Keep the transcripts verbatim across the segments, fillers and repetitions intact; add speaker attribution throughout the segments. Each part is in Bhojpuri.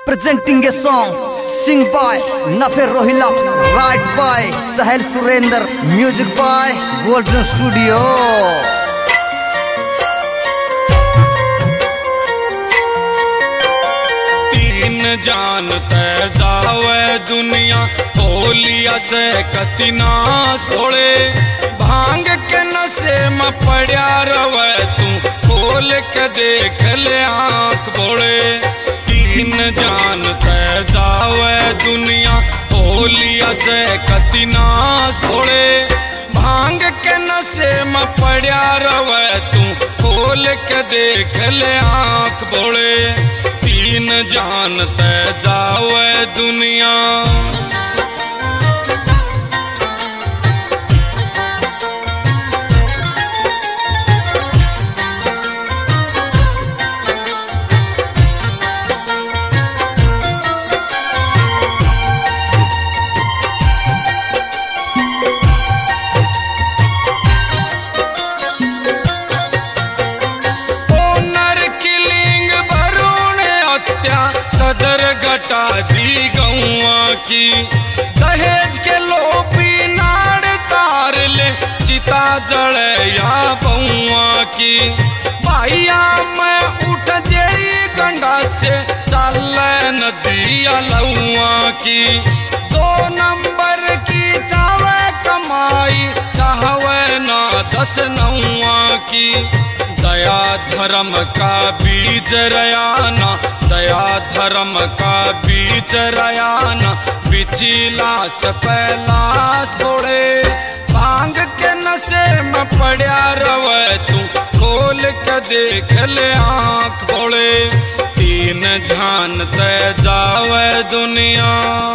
Speaker 1: Presenting a song, sing by Nafer Rohila, write by Sahel Surender, music by Golden Studio.
Speaker 2: तीन जानते जावे दुनिया होलिया से कति नास भोले भांग के नशे में पड़ा रवे तू खोल के देख ले आँख भोले। तीन जानते जावे दुनिया होलिया से कति नास भोले भांग के नशे में पड़ा रवे तू खोल के देख ले आँख भोले। तीन जानते जावे दुनिया कदर घटा दी गौआ की दहेज के लोभी नाड़ तार ले चिता जड़े या बउआ की भाइया मैं उठ जेई गंडा से चल नदिया लउआ की दो नंबर की चावे कमाई चाहवे ना दस नौआ की दया धर्म का बीज रयाना दया धर्म का बीज रयाना बिचिलास पैलास बोले भांग के नशे में पड़ा रवे तू खोल के देख ले आँख बोले। तीन जानते जावे दुनिया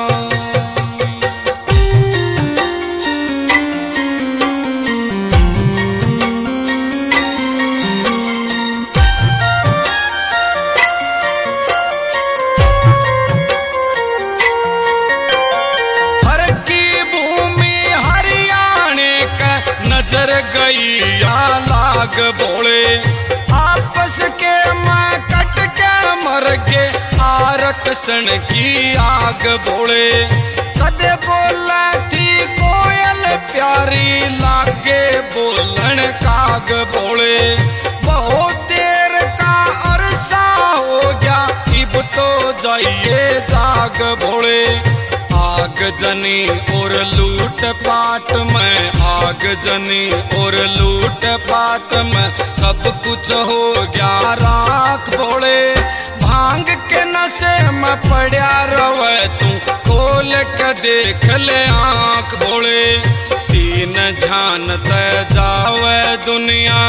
Speaker 2: नजर गई या लाग बोले आपस के मैं कट के मर के आरक्षण की आग बोले। कदे बोला थी कोयल प्यारी लागे बोलन काग बोले बहुत देर का अरसा हो गया इब तो जाइए जाग बोले। आग जनी और लूट पाट में आग जनी और लूट पाट में सब कुछ हो गया राख बोले भांग के नशे में पड़ा रवे तू खोल के देख ले आँख बोले। तीन जानते जावे दुनिया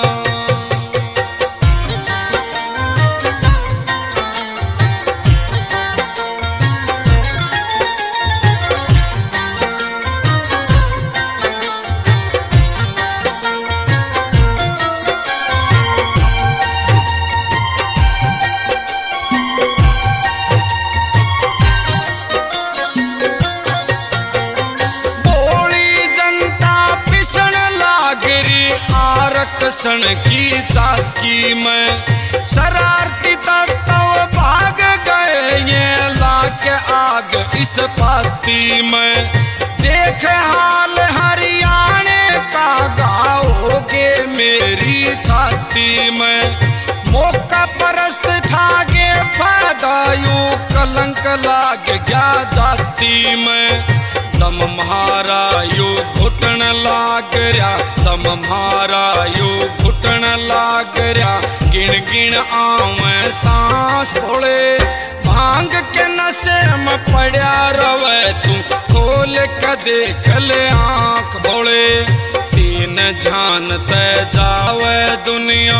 Speaker 2: आरक्षण की चाकी में शरारती तत्व भाग गए ये लाके आग इस पाती में देख हाल हरियाणे का गाओगे मेरी छाती में मौका परस्त थागे फायदा यू कलंक लाग गया जाती में दम म्हारा यू घुटन लाग रहा दम म्हारा यू घुटन लाग रहा गिण गिण आवे सांस भोले भांग के नशे में पड़ा रवे तू खोल के देख ले आँख भोले। तीन जानते जावे दुनिया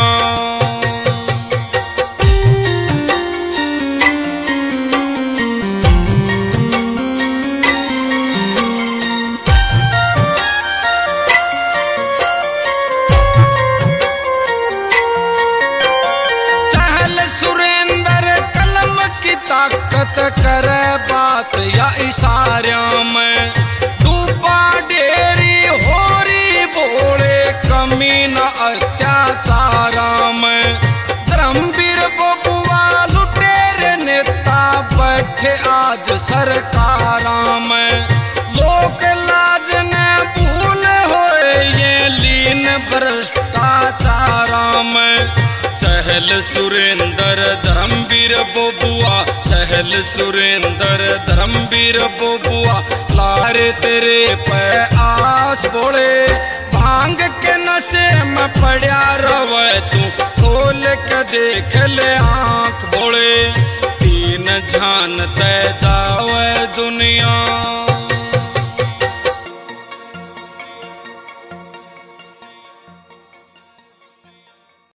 Speaker 2: ताकत करे बात या इशारा में डूबा डेरी होरी बोले कमी न अत्याचारा में धर्मवीर बबुआ लुटेरे नेता बैठे आज सरकारां में। लोक लाज ने भूल होए ये लीन भ्रष्टाचारां में। चहल सुरेंद्र धर्मवीर बोबुआ, चहल सुरेंद्र धर्मवीर बोबुआ, लारे तेरे पे आस बोले। भांग के नशे में पड़ा रवे तू, खोल के देख ले आँख बोले। तीन जान ते जावे दुनिया